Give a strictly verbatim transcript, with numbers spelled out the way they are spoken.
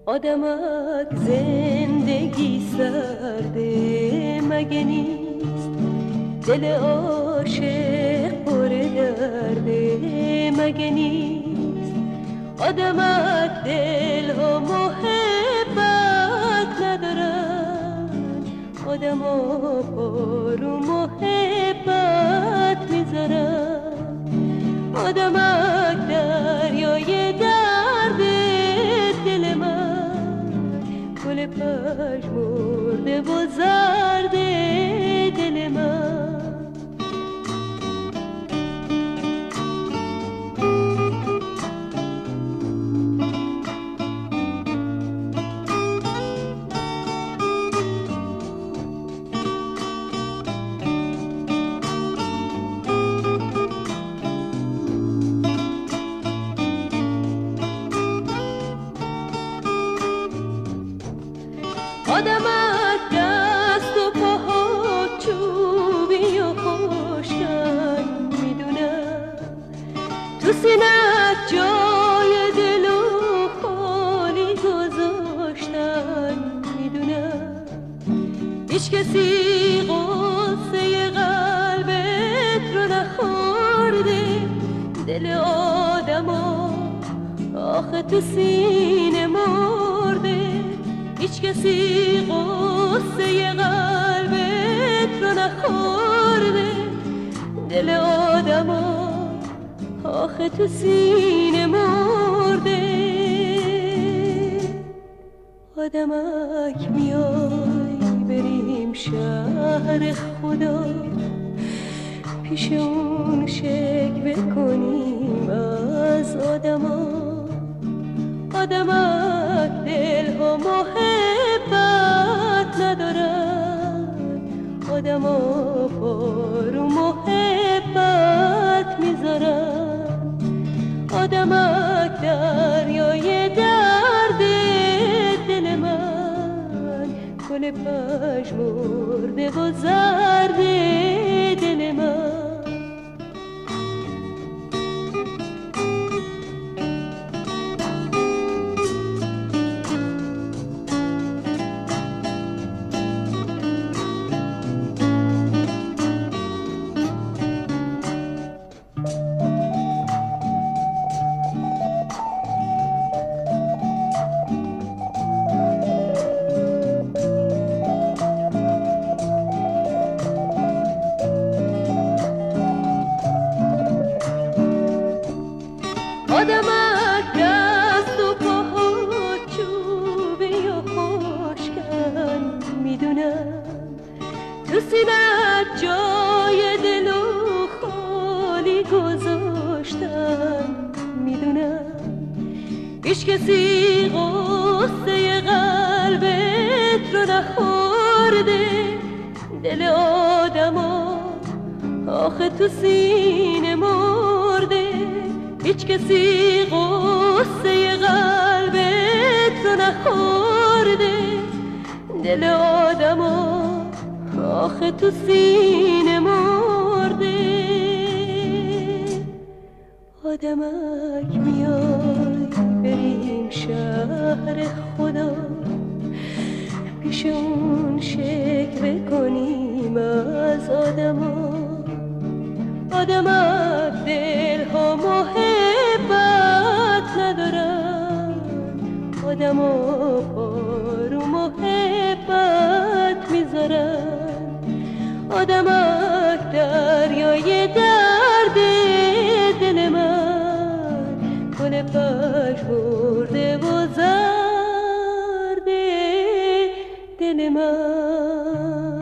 آدمک زندگی سرده مگه نیست، دل عاشق پر درده مگه نیست. آدمک دل و محبت ندارن، آدما پارو محبت میذارن. آدمک دریای درد دل من، گل پژمرده و زرد دل من. آدمک دست و پاها چوبی و خشکن میدونم، تو سینت جای دل و خالی گذاشتن میدونم. هیچ کسی غصه قلبت رو نخورده، دل آدما آخه تو سینه مرده. هیچ کسی غصه قلبت رو نخورده، دل آدما آخه تو سینه مرده. آدمک میای بریم شهر خدا، پیش اون شکوه کنیم از آدما. آدمک دل و محبت ندارن، آدما پارو محبت میذارن. آدمک دریای درد دل من، گل پژمرده و زرد دل من. آدمک دست و پاها چوبی و خشکن میدونم، تو سینت جای دل و خالی گذاشتن میدونم. هیچ کسی غصه قلبت رو نخورده، دل آدما آخه تو سینه مرده. هیچ کسی غصه قلبت رو نخورده، دل آدما آخه تو سینه مرده. آدمک میای بریم شهر خدا، پیش اون شکوه کنیم از آدما. آدمک دل ها محبت ندارن، آدما پارو محبت میذارن. آدمک دریای درد دل من، گل پژمرده و زرد دل من.